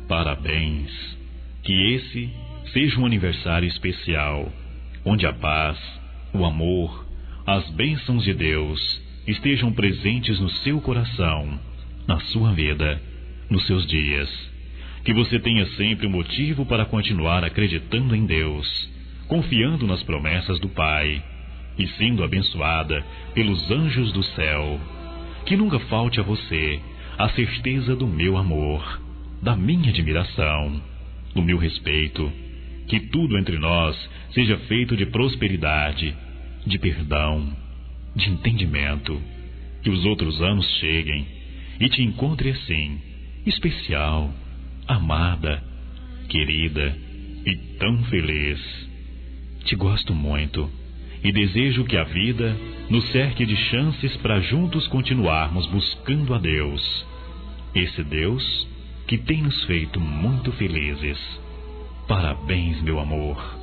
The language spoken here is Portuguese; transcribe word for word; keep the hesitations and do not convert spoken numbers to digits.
Parabéns. Que esse seja um aniversário especial, onde a paz, o amor, as bênçãos de Deus estejam presentes no seu coração, na sua vida, nos seus dias. Que você tenha sempre um motivo para continuar acreditando em Deus, confiando nas promessas do Pai e sendo abençoada pelos anjos do céu. Que nunca falte a você a certeza do meu amor, da minha admiração, do meu respeito. Que tudo entre nós seja feito de prosperidade, de perdão, de entendimento. Que os outros anos cheguem e te encontre assim, especial, amada, querida e tão feliz. Te gosto muito e desejo que a vida nos cerque de chances para juntos continuarmos buscando a Deus, esse Deus que tem nos feito muito felizes. Parabéns, meu amor.